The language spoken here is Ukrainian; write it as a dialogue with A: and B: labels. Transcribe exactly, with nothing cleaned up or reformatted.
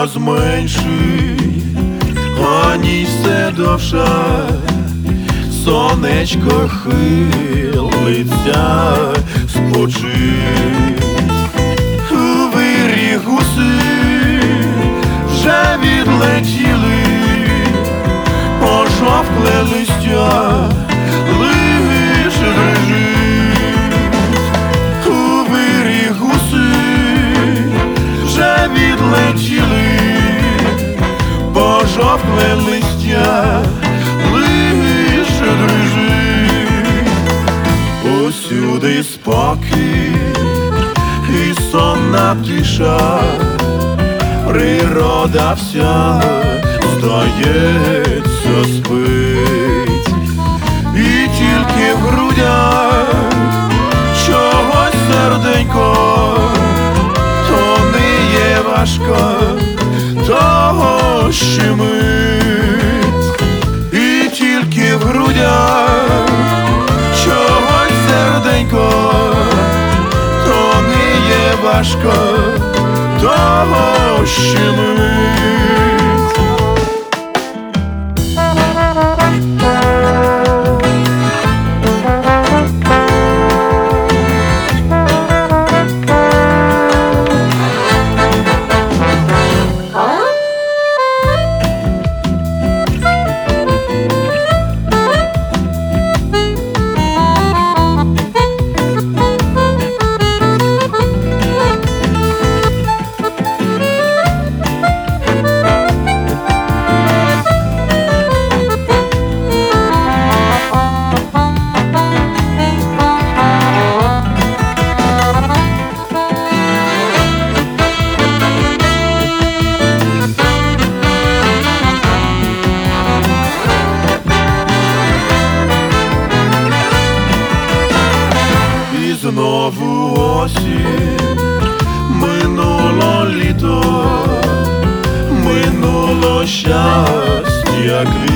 A: час менший, а ніч все довша, сонечко хилиться спочить. У вирі гуси вже відлетіли, пожовкле листя лиш дрижить. У вирі гуси вже відлетіли, пожовкле листя лиш дрижить. Усюди спокій і сонна тиша, природа вся, здається, спить. І тільки в грудях чогось серденько тониє важко, того щемить. І тільки в грудях чогось серденько тониє важко, того щемить. Знову осінь, минуло літо, минуло щастя.